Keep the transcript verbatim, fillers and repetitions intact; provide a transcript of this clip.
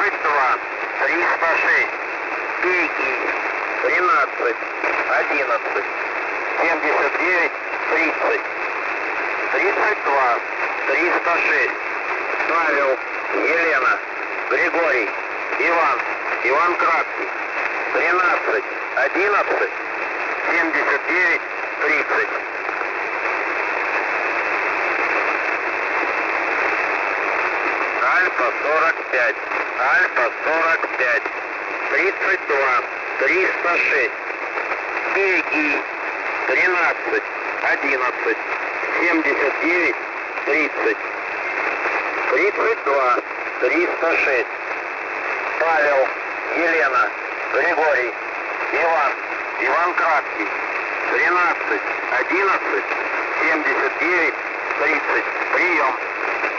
тридцать два, триста шесть. Пеки. тринадцать, одиннадцать. семьдесят девять, тридцать. тридцать два, триста шесть. Павел, Елена, Григорий, Иван, Иван Краткий. тринадцать, одиннадцать. семьдесят девять, тридцать. Альфа сорок пять, Альфа сорок пять, тридцать два, триста шесть. Пеги. тринадцать, одиннадцать. семьдесят девять, тридцать. тридцать два, триста шесть. Павел, Елена, Григорий, Иван, Иван Краткий. тринадцать, одиннадцать. семьдесят девять, тридцать. Прием.